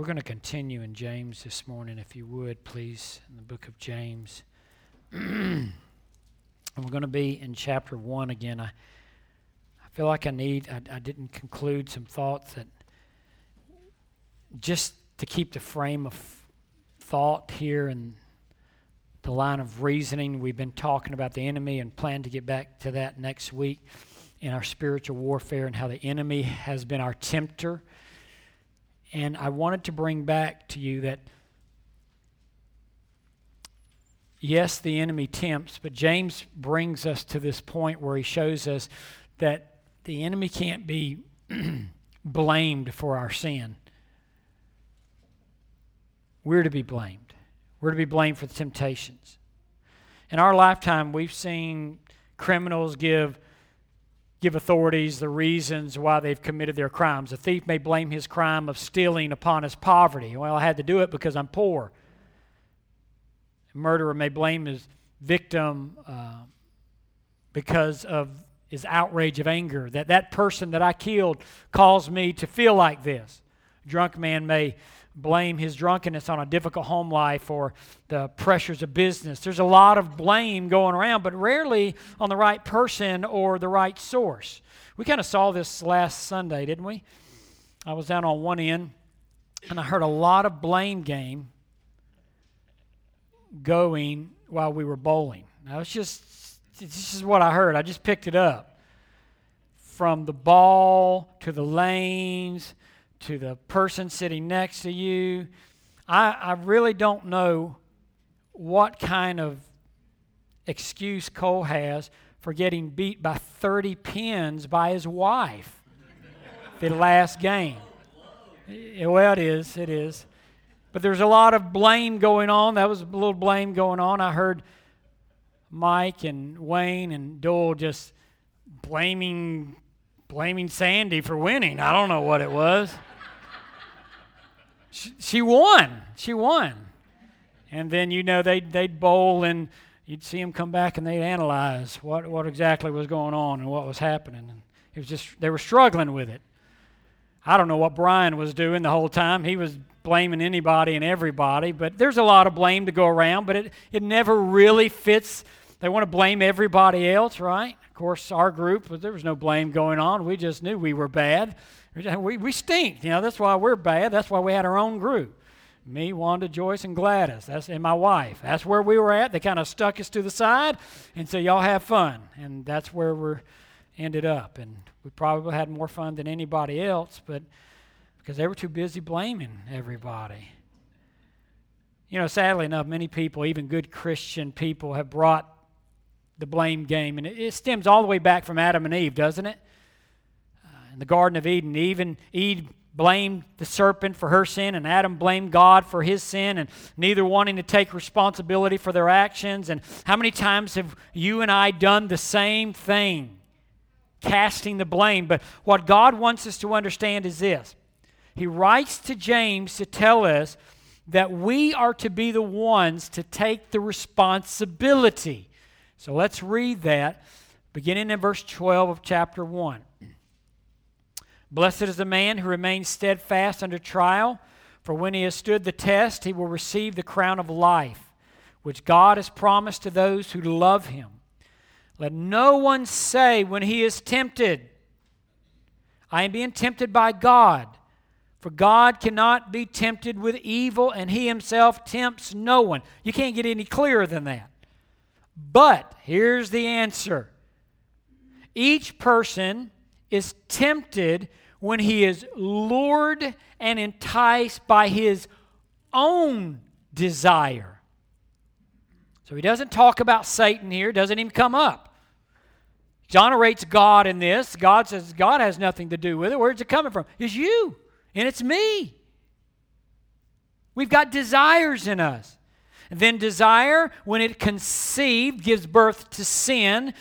We're going to continue in James this morning, if you would, please, in the book of James. And we're going to be in chapter 1 again. I feel like I didn't conclude some thoughts that just to keep the frame of thought here and the line of reasoning. We've been talking about the enemy and plan to get back to that next week in our spiritual warfare and how the enemy has been our tempter. And I wanted to bring back to you that, yes, the enemy tempts, but James brings us to this point where he shows us that the enemy can't be blamed for our sin. We're to be blamed. We're to be blamed for the temptations. In our lifetime, we've seen criminals give authorities the reasons why they've committed their crimes. A thief may blame his crime of stealing upon his poverty. Well, I had to do it because I'm poor. A murderer may blame his victim because of his outrage of anger, that person that I killed caused me to feel like this. A drunk man may blame his drunkenness on a difficult home life or the pressures of business. There's a lot of blame going around, but rarely on the right person or the right source. We kind of saw this last Sunday, didn't we? I was down on one end, and I heard a lot of blame game going while we were bowling. Now, this is what I heard. I just picked it up. From the ball to the lanes to the person sitting next to you. I really don't know what kind of excuse Cole has for getting beat by 30 pins by his wife the last game. Well, it is. But there's a lot of blame going on. That was a little blame going on. I heard Mike and Wayne and Dole just blaming Sandy for winning. I don't know what it was. She won. And then, they'd bowl and you'd see them come back and they'd analyze what exactly was going on and what was happening. And it was just, they were struggling with it. I don't know what Brian was doing the whole time. He was blaming anybody and everybody, but there's a lot of blame to go around, but it never really fits. They want to blame everybody else, right? Of course, our group, there was no blame going on. We just knew we were bad. We stink. That's why we're bad. That's why we had our own group. Me, Wanda, Joyce, and Gladys. And my wife. That's where we were at. They kind of stuck us to the side and said, y'all have fun. And that's where we ended up. And we probably had more fun than anybody else, but because they were too busy blaming everybody. Sadly enough, many people, even good Christian people, have brought the blame game. And it stems all the way back from Adam and Eve, doesn't it? In the Garden of Eden, Eve blamed the serpent for her sin, and Adam blamed God for his sin, and neither wanting to take responsibility for their actions. And how many times have you and I done the same thing, casting the blame? But what God wants us to understand is this. He writes to James to tell us that we are to be the ones to take the responsibility. So let's read that, beginning in verse 12 of chapter 1. Blessed is the man who remains steadfast under trial, for when he has stood the test, he will receive the crown of life, which God has promised to those who love him. Let no one say when he is tempted, I am being tempted by God. For God cannot be tempted with evil, and he himself tempts no one. You can't get any clearer than that. But here's the answer. Each person is tempted when he is lured and enticed by his own desire. So he doesn't talk about Satan here, doesn't even come up. He exonerates God in this. God says God has nothing to do with it. Where's it coming from? It's you, and it's me. We've got desires in us. And then desire, when it conceived, gives birth to sin.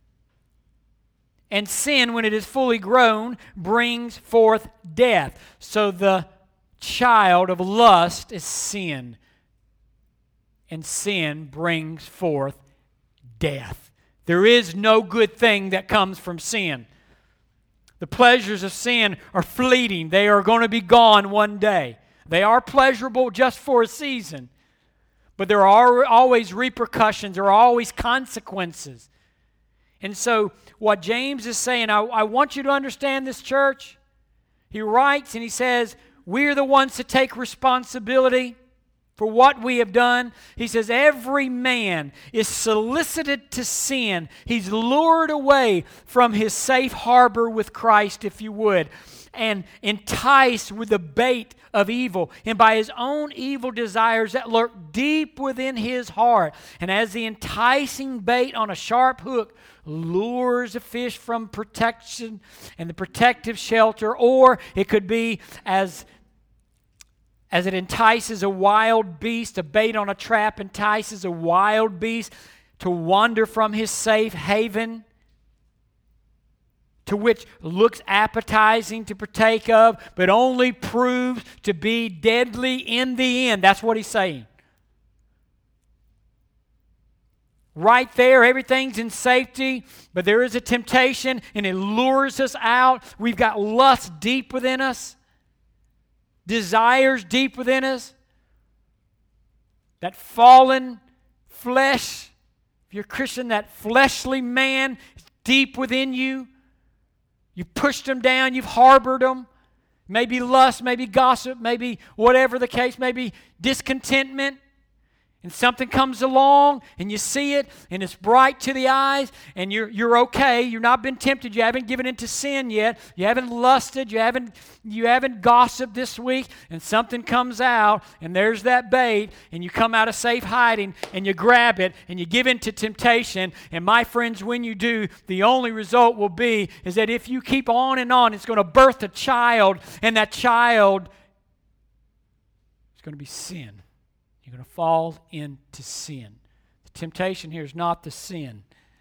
And sin, when it is fully grown, brings forth death. So the child of lust is sin. And sin brings forth death. There is no good thing that comes from sin. The pleasures of sin are fleeting. They are going to be gone one day. They are pleasurable just for a season. But there are always repercussions. There are always consequences. And so what James is saying, I want you to understand this, church. He writes and he says, we are the ones to take responsibility for what we have done. He says, every man is solicited to sin. He's lured away from his safe harbor with Christ, if you would, and enticed with the bait of evil, and by his own evil desires that lurk deep within his heart. And as the enticing bait on a sharp hook lures a fish from protection and the protective shelter, or it could be as it entices a wild beast, a bait on a trap entices a wild beast to wander from his safe haven, to which looks appetizing to partake of, but only proves to be deadly in the end. That's what he's saying. Right there, everything's in safety, but there is a temptation, and it lures us out. We've got lust deep within us, desires deep within us, that fallen flesh. If you're a Christian, that fleshly man is deep within you. You pushed them down, you've harbored them. Maybe lust, maybe gossip, maybe whatever the case, maybe discontentment. And something comes along and you see it and it's bright to the eyes and you're okay. You've not been tempted. You haven't given into sin yet. You haven't lusted. You haven't gossiped this week, and something comes out and there's that bait, and you come out of safe hiding and you grab it and you give into temptation. And my friends, when you do, the only result will be is that if you keep on and on, it's going to birth a child, and that child is going to be sin. You're going to fall into sin. The temptation here is not the sin.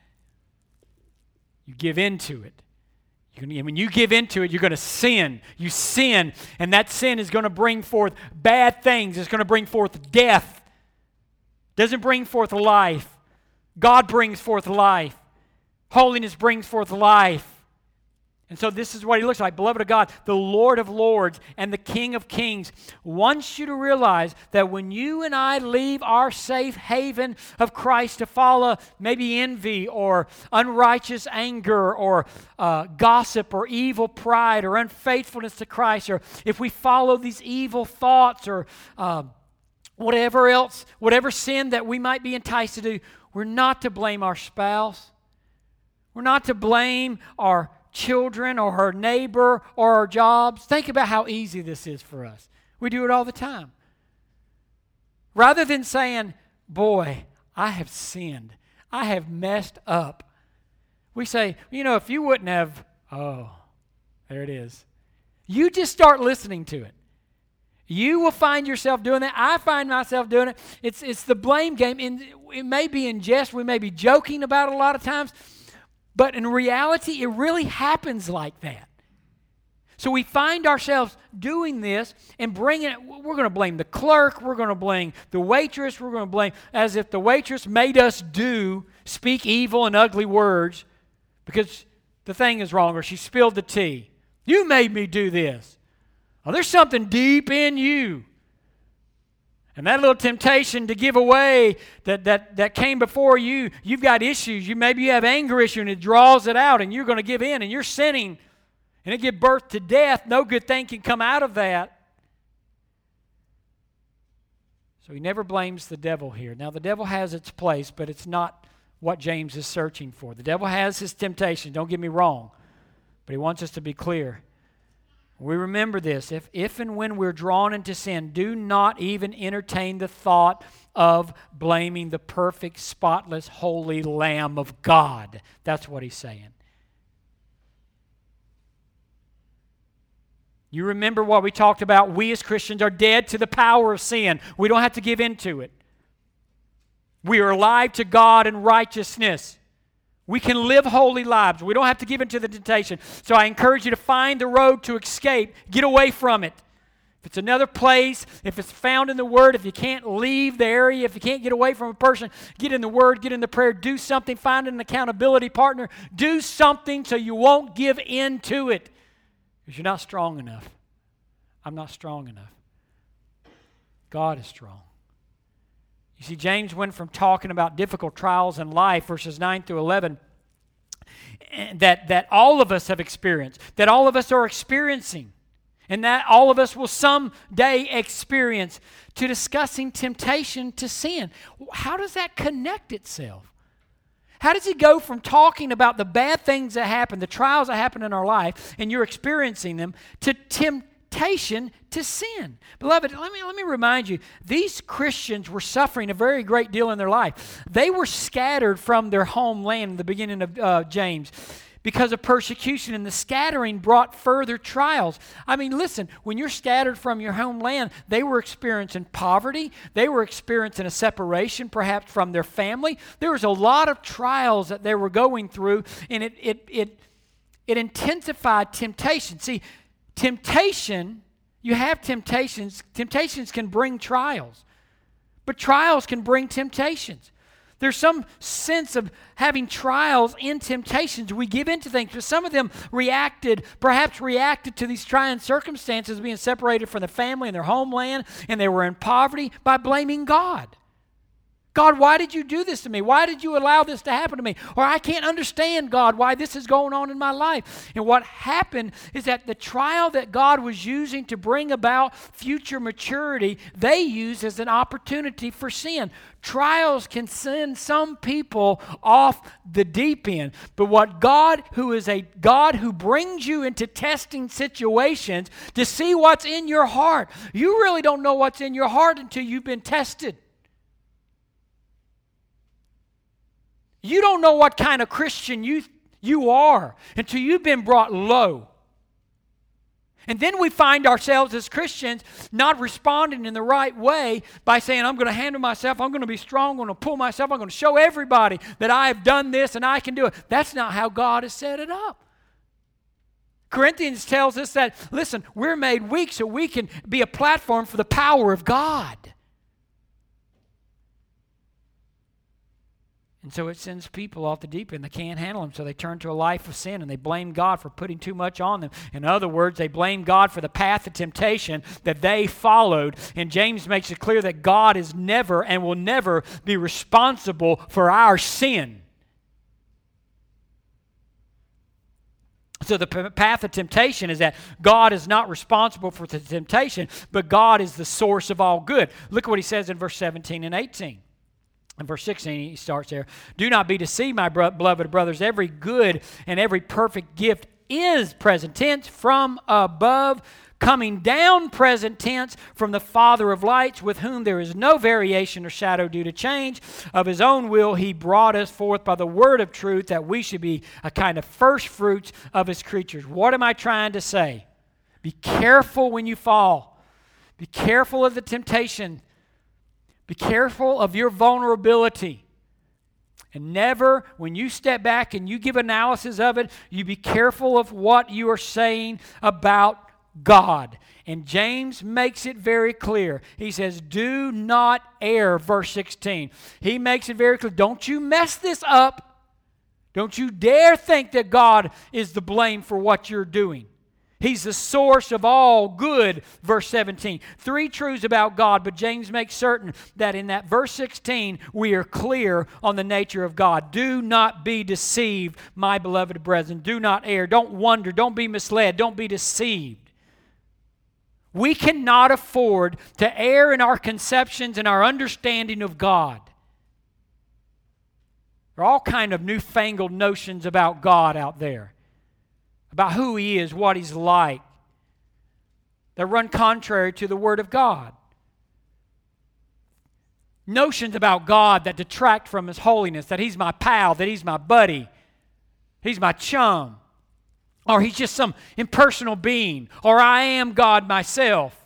You give into it. When you give into it, you're going to sin. You sin, and that sin is going to bring forth bad things. It's going to bring forth death. It doesn't bring forth life. God brings forth life. Holiness brings forth life. And so this is what he looks like. Beloved of God, the Lord of Lords and the King of Kings wants you to realize that when you and I leave our safe haven of Christ to follow maybe envy or unrighteous anger or gossip or evil pride or unfaithfulness to Christ, or if we follow these evil thoughts or whatever else, whatever sin that we might be enticed to do, we're not to blame our spouse. We're not to blame our children or our neighbor or our jobs. Think about how easy this is for us. We do it all the time. Rather than saying, boy, I have sinned, I have messed up, we say, if you wouldn't have, oh, there it is. You just start listening to it. You will find yourself doing that. I find myself doing it. It's the blame game. And it may be in jest. We may be joking about it a lot of times. But in reality, it really happens like that. So we find ourselves doing this and bringing it. We're going to blame the clerk. We're going to blame the waitress. We're going to blame as if the waitress made us speak evil and ugly words because the thing is wrong or she spilled the tea. You made me do this. Oh, there's something deep in you. And that little temptation to give away that came before you, you've got issues. Maybe you have anger issue and it draws it out and you're going to give in and you're sinning and it gives birth to death. No good thing can come out of that. So he never blames the devil here. Now the devil has its place, but it's not what James is searching for. The devil has his temptation, don't get me wrong, but he wants us to be clear. We remember this. If and when we're drawn into sin, do not even entertain the thought of blaming the perfect, spotless, holy Lamb of God. That's what he's saying. You remember what we talked about? We as Christians are dead to the power of sin. We don't have to give in to it. We are alive to God and righteousness. We can live holy lives. We don't have to give in to the temptation. So I encourage you to find the road to escape. Get away from it. If it's another place, if it's found in the Word, if you can't leave the area, if you can't get away from a person, get in the Word, get in the prayer, do something, find an accountability partner, do something so you won't give in to it. Because you're not strong enough. I'm not strong enough. God is strong. You see, James went from talking about difficult trials in life, verses 9 through 11, that all of us have experienced, that all of us are experiencing, and that all of us will someday experience, to discussing temptation to sin. How does that connect itself? How does he go from talking about the bad things that happen, the trials that happen in our life, and you're experiencing them, to temptation to sin? Beloved, let me remind you, these Christians were suffering a very great deal in their life. They were scattered from their homeland in the beginning of James because of persecution, and the scattering brought further trials. I mean, listen, when you're scattered from your homeland, they were experiencing poverty. They were experiencing a separation, perhaps, from their family. There was a lot of trials that they were going through, and it intensified temptation. See, temptation, you have temptations. Temptations can bring trials, but trials can bring temptations. There's some sense of having trials in temptations. We give into things, but some of them perhaps reacted to these trying circumstances, being separated from the family and their homeland, and they were in poverty, by blaming God. God, why did you do this to me? Why did you allow this to happen to me? Or I can't understand, God, why this is going on in my life. And what happened is that the trial that God was using to bring about future maturity, they used as an opportunity for sin. Trials can send some people off the deep end. But what God, who is a God who brings you into testing situations to see what's in your heart, you really don't know what's in your heart until you've been tested. You don't know what kind of Christian you are until you've been brought low. And then we find ourselves as Christians not responding in the right way by saying, I'm going to handle myself, I'm going to be strong, I'm going to pull myself, I'm going to show everybody that I have done this and I can do it. That's not how God has set it up. Corinthians tells us that, listen, we're made weak so we can be a platform for the power of God. And so it sends people off the deep end. They can't handle them, so they turn to a life of sin, and they blame God for putting too much on them. In other words, they blame God for the path of temptation that they followed. And James makes it clear that God is never and will never be responsible for our sin. So the path of temptation is that God is not responsible for the temptation, but God is the source of all good. Look what he says in verse 17 and 18. In verse 16, he starts there. Do not be deceived, my beloved brothers. Every good and every perfect gift is, present tense, from above, coming down, present tense, from the Father of lights, with whom there is no variation or shadow due to change. Of his own will he brought us forth by the word of truth, that we should be a kind of first fruits of his creatures. What am I trying to say? Be careful when you fall. Be careful of the temptation. Be careful of your vulnerability. And never, when you step back and you give analysis of it, you be careful of what you are saying about God. And James makes it very clear. He says, do not err, verse 16. He makes it very clear. Don't you mess this up. Don't you dare think that God is the blame for what you're doing. He's the source of all good, verse 17. Three truths about God, but James makes certain that in that verse 16, we are clear on the nature of God. Do not be deceived, my beloved brethren. Do not err. Don't wonder. Don't be misled. Don't be deceived. We cannot afford to err in our conceptions and our understanding of God. There are all kinds of newfangled notions about God out there, about who He is, what He's like, that run contrary to the Word of God. Notions about God that detract from His holiness, that He's my pal, that He's my buddy, He's my chum, or He's just some impersonal being, or I am God myself.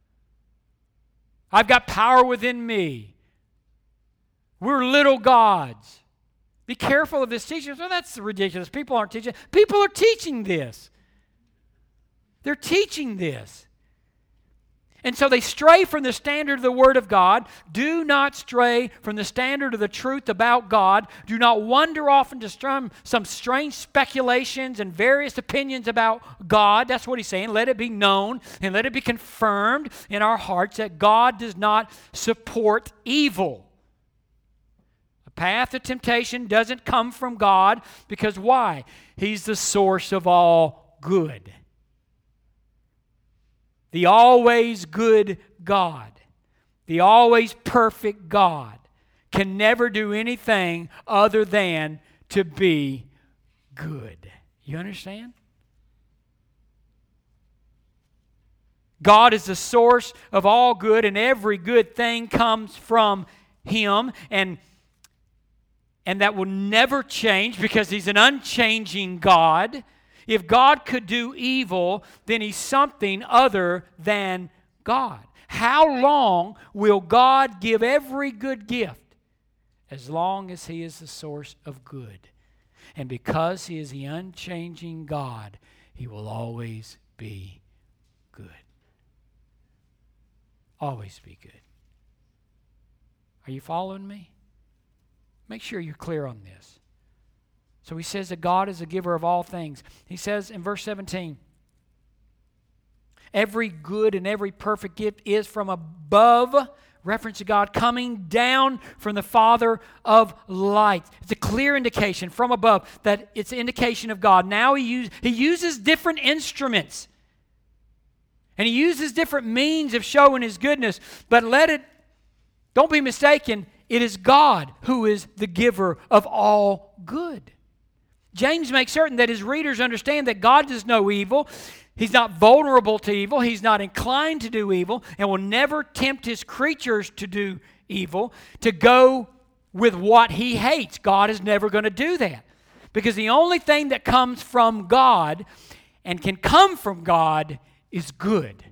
I've got power within me. We're little gods. Be careful of this teaching. Well, that's ridiculous. People aren't teaching. People are teaching this. They're teaching this. And so they stray from the standard of the Word of God. Do not stray from the standard of the truth about God. Do not wander off into some strange speculations and various opinions about God. That's what he's saying. Let it be known and let it be confirmed in our hearts that God does not support evil. A path of temptation doesn't come from God because why? He's the source of all good. The always good God, the always perfect God, can never do anything other than to be good. You understand? God is the source of all good, and every good thing comes from Him, and that will never change because He's an unchanging God. If God could do evil, then He's something other than God. How long will God give every good gift? As long as He is the source of good. And because He is the unchanging God, He will always be good. Always be good. Are you following me? Make sure you're clear on this. So he says that God is a giver of all things. He says in verse 17, every good and every perfect gift is from above, reference to God, coming down from the Father of lights. It's a clear indication from above that it's an indication of God. Now he uses different instruments. And he uses different means of showing His goodness. But don't be mistaken, it is God who is the giver of all good. James makes certain that his readers understand that God does no evil. He's not vulnerable to evil. He's not inclined to do evil and will never tempt His creatures to do evil, to go with what He hates. God is never going to do that. Because the only thing that comes from God and can come from God is good.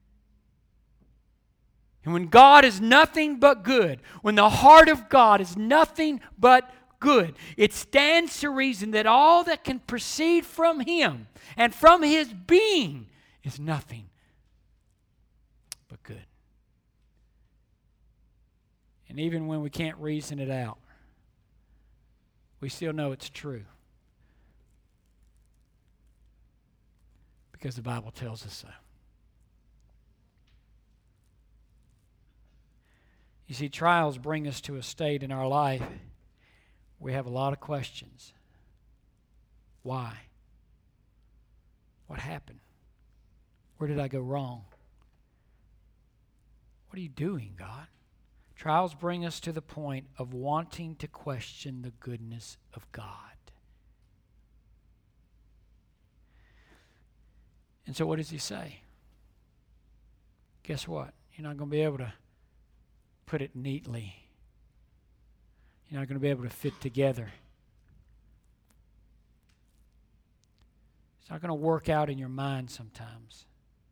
And when God is nothing but good, when the heart of God is nothing but good, it stands to reason that all that can proceed from Him and from His being is nothing but good. And even when we can't reason it out, we still know it's true. Because the Bible tells us so. You see, trials bring us to a state in our life where we have a lot of questions. Why? What happened? Where did I go wrong? What are you doing, God? Trials bring us to the point of wanting to question the goodness of God. And so what does he say? Guess what? You're not going to be able to put it neatly. You're not going to be able to fit together. It's not going to work out in your mind sometimes.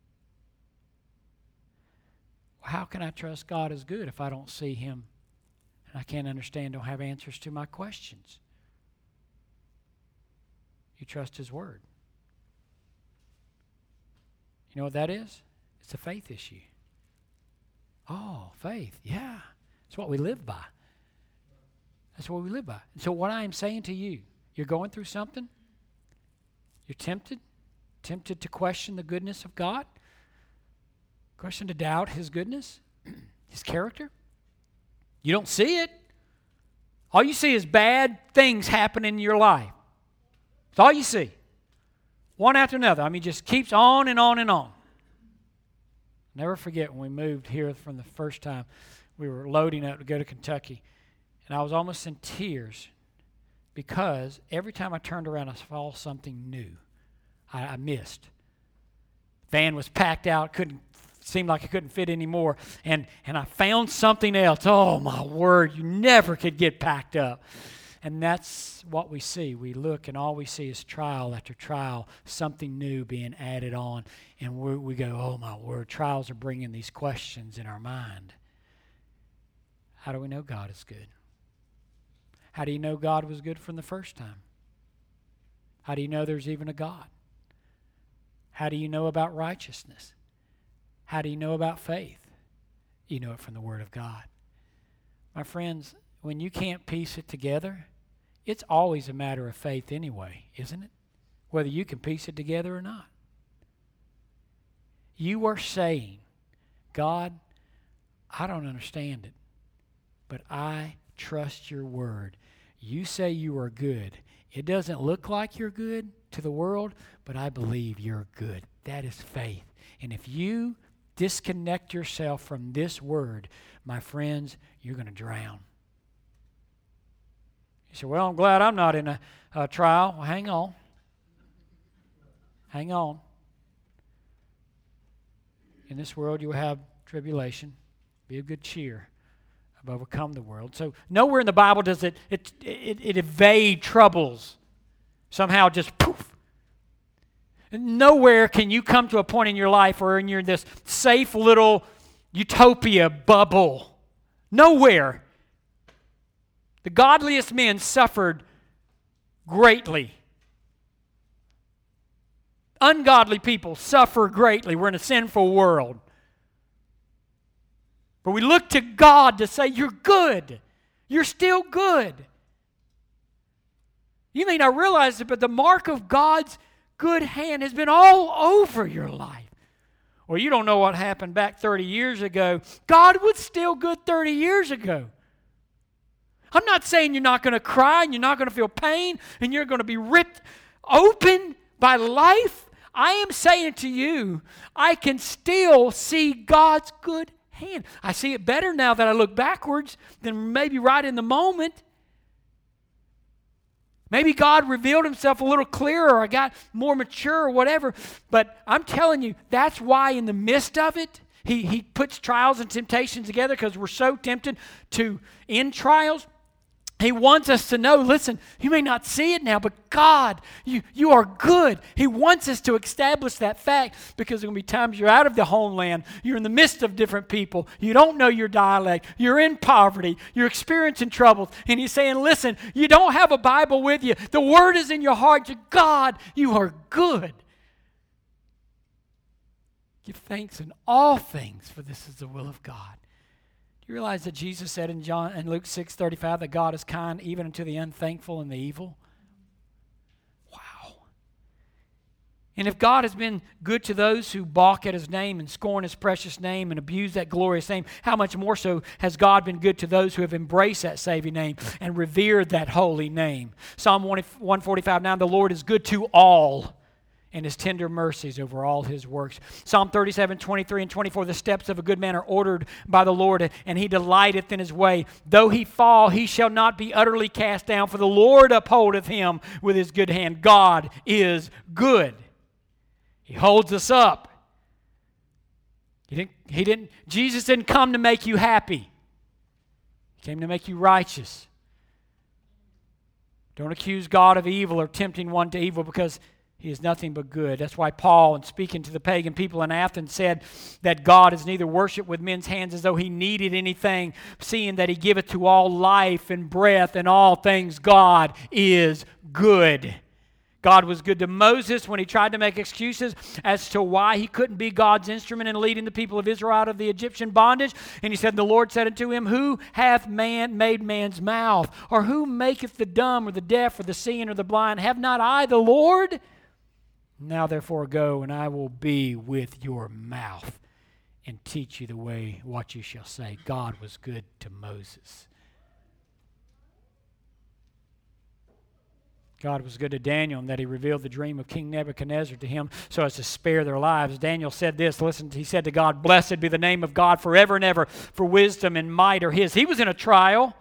Well, how can I trust God is good if I don't see Him and I can't understand, don't have answers to my questions? You trust His Word. You know what that is? It's a faith issue. Oh, faith. Yeah. That's what we live by. That's what we live by. And so what I am saying to you, you're going through something. You're tempted to question the goodness of God. Question to doubt His goodness, His character. You don't see it. All you see is bad things happen in your life. That's all you see. One after another. I mean, just keeps on and on and on. Never forget when we moved here from the first time, we were loading up to go to Kentucky, and I was almost in tears because every time I turned around, I saw something new I missed. Van was packed out, seemed like it couldn't fit anymore, and I found something else. Oh, my word, you never could get packed up. And that's what we see. We look and all we see is trial after trial, something new being added on. And we go, oh my word, trials are bringing these questions in our mind. How do we know God is good? How do you know God was good from the first time? How do you know there's even a God? How do you know about righteousness? How do you know about faith? You know it from the Word of God. My friends, when you can't piece it together, it's always a matter of faith anyway, isn't it? Whether you can piece it together or not. You are saying, God, I don't understand it, but I trust your word. You say you are good. It doesn't look like you're good to the world, but I believe you're good. That is faith. And if you disconnect yourself from this word, my friends, you're going to drown. You say, well, I'm glad I'm not in a trial. Well, hang on. Hang on. In this world you will have tribulation. Be of good cheer. I've overcome the world. So nowhere in the Bible does it evade troubles. Somehow just poof. Nowhere can you come to a point in your life where you're in this safe little utopia bubble. Nowhere. The godliest men suffered greatly. Ungodly people suffer greatly. We're in a sinful world. But we look to God to say, you're good. You're still good. You may not realize it, but the mark of God's good hand has been all over your life. Well, you don't know what happened back 30 years ago. God was still good 30 years ago. I'm not saying you're not going to cry and you're not going to feel pain and you're going to be ripped open by life. I am saying to you, I can still see God's good hand. I see it better now that I look backwards than maybe right in the moment. Maybe God revealed himself a little clearer, or I got more mature or whatever. But I'm telling you, that's why in the midst of it, he puts trials and temptations together, because we're so tempted to end trials. He wants us to know, listen, you may not see it now, but God, you are good. He wants us to establish that fact, because there are going to be times you're out of the homeland, you're in the midst of different people, you don't know your dialect, you're in poverty, you're experiencing troubles, and he's saying, listen, you don't have a Bible with you. The Word is in your heart. God, you are good. Give thanks in all things, for this is the will of God. You realize that Jesus said in Luke 6:35 that God is kind even unto the unthankful and the evil? Wow. And if God has been good to those who balk at his name and scorn his precious name and abuse that glorious name, how much more so has God been good to those who have embraced that saving name and revered that holy name? Psalm 145:9, the Lord is good to all, and his tender mercies over all his works. Psalm 37:23 and 24, the steps of a good man are ordered by the Lord, and he delighteth in his way. Though he fall, he shall not be utterly cast down, for the Lord upholdeth him with his good hand. God is good. He holds us up. Jesus didn't come to make you happy. He came to make you righteous. Don't accuse God of evil or tempting one to evil, because he is nothing but good. That's why Paul, in speaking to the pagan people in Athens, said that God is neither worshipped with men's hands as though he needed anything, seeing that he giveth to all life and breath and all things. God is good. God was good to Moses when he tried to make excuses as to why he couldn't be God's instrument in leading the people of Israel out of the Egyptian bondage. And he said, the Lord said unto him, who hath made man's mouth? Or who maketh the dumb or the deaf or the seeing or the blind? Have not I the Lord? Now therefore go, and I will be with your mouth and teach you the way what you shall say. God was good to Moses. God was good to Daniel in that he revealed the dream of King Nebuchadnezzar to him so as to spare their lives. Daniel said this, listen, he said to God, blessed be the name of God forever and ever, for wisdom and might are his. He was in a trial.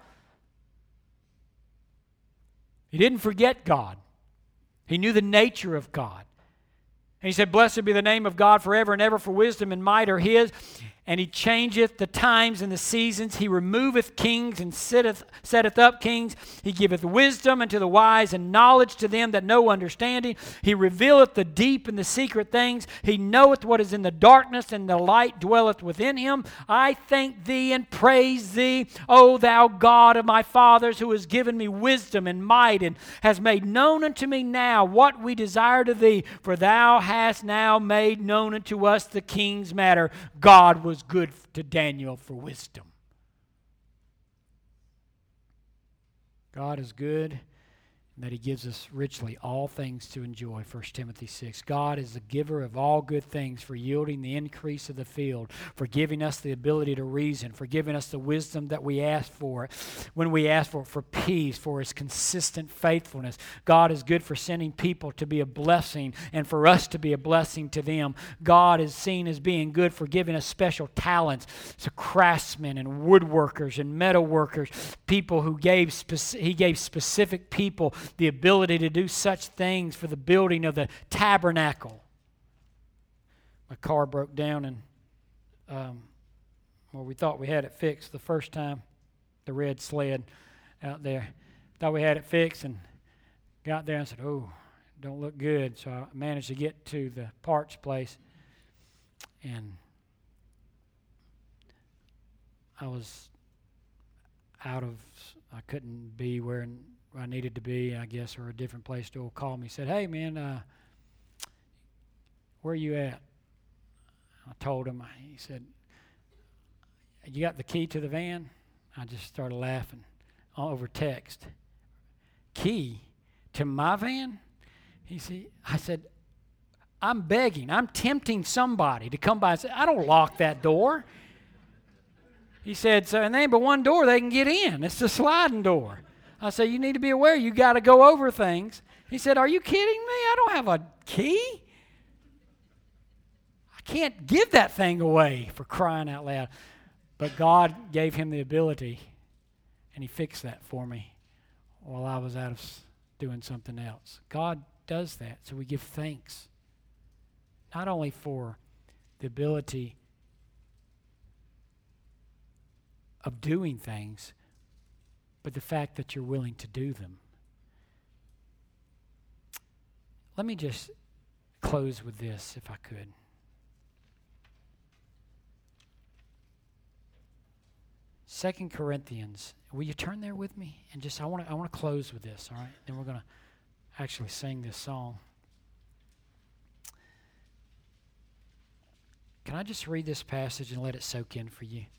He didn't forget God. He knew the nature of God. And he said, blessed be the name of God forever and ever, for wisdom and might are his. and he changeth the times and the seasons. He removeth kings and setteth up kings. He giveth wisdom unto the wise and knowledge to them that know understanding. He revealeth the deep and the secret things. He knoweth what is in the darkness, and the light dwelleth within him. I thank thee and praise thee, O thou God of my fathers, who has given me wisdom and might, and has made known unto me now what we desire to thee. For thou hast now made known unto us the king's matter. God was good to Daniel for wisdom. God is good, and that he gives us richly all things to enjoy. 1 Timothy 6. God is the giver of all good things, for yielding the increase of the field, for giving us the ability to reason, for giving us the wisdom that we ask for when we ask for peace, for his consistent faithfulness. God is good for sending people to be a blessing and for us to be a blessing to them. God is seen as being good for giving us special talents. So craftsmen and woodworkers and metal workers, people who he gave specific people the ability to do such things for the building of the tabernacle. My car broke down, and we thought we had it fixed the first time, the red sled out there. Thought we had it fixed, and got there and said, oh, don't look good. So I managed to get to the parts place, and I couldn't be where I needed to be, I guess, or a different place. Joel called me, said, hey, man, where are you at? I told him. He said, you got the key to the van? I just started laughing over text. Key to my van? I said, I'm begging. I'm tempting somebody to come by and say, I don't lock that door. He said, so, and there ain't but one door they can get in. It's the sliding door. I said, you need to be aware. You got to go over things. He said, are you kidding me? I don't have a key. I can't give that thing away, for crying out loud. But God gave him the ability, and he fixed that for me while I was out of doing something else. God does that, so we give thanks. Not only for the ability of doing things, but the fact that you're willing to do them. Let me just close with this, if I could. 2 Corinthians. Will you turn there with me? And just I want to close with this, all right? Then we're going to actually sing this song. Can I just read this passage and let it soak in for you?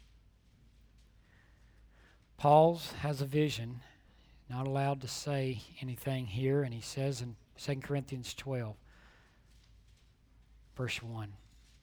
Paul has a vision, not allowed to say anything here, and he says in 2 Corinthians 12, verse 1.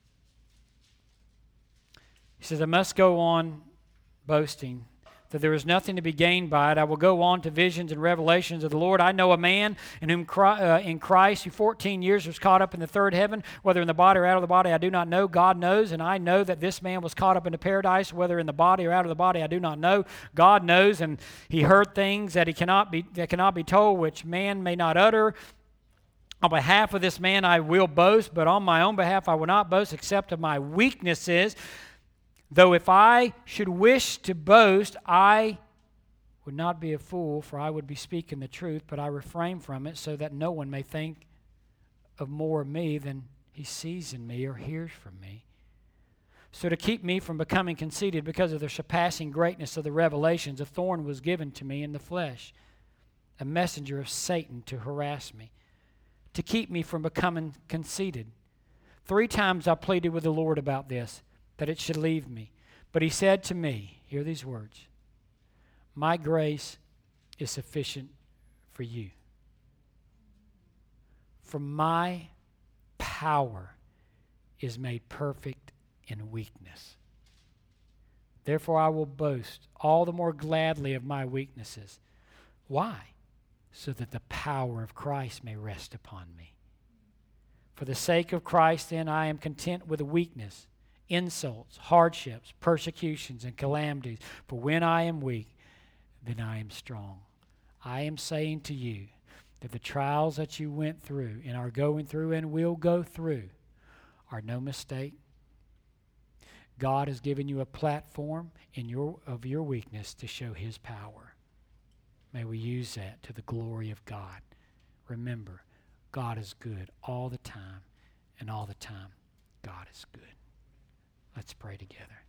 He says, I must go on boasting, that there is nothing to be gained by it. I will go on to visions and revelations of the Lord. I know a man in Christ who 14 years was caught up in the third heaven, whether in the body or out of the body, I do not know. God knows, and I know that this man was caught up into paradise, whether in the body or out of the body, I do not know. God knows, and he heard things that cannot be told, which man may not utter. On behalf of this man I will boast, but on my own behalf I will not boast, except of my weaknesses. Though if I should wish to boast, I would not be a fool, for I would be speaking the truth, but I refrain from it, so that no one may think of more of me than he sees in me or hears from me. So to keep me from becoming conceited because of the surpassing greatness of the revelations, a thorn was given to me in the flesh, a messenger of Satan to harass me, to keep me from becoming conceited. 3 times I pleaded with the Lord about this, that it should leave me. But he said to me, hear these words, my grace is sufficient for you. For my power is made perfect in weakness. Therefore I will boast all the more gladly of my weaknesses. Why? So that the power of Christ may rest upon me. For the sake of Christ, then, I am content with weakness, insults, hardships, persecutions, and calamities. For when I am weak, then I am strong. I am saying to you that the trials that you went through and are going through and will go through are no mistake. God has given you a platform of your weakness to show His power. May we use that to the glory of God. Remember, God is good all the time, and all the time, God is good. Let's pray together.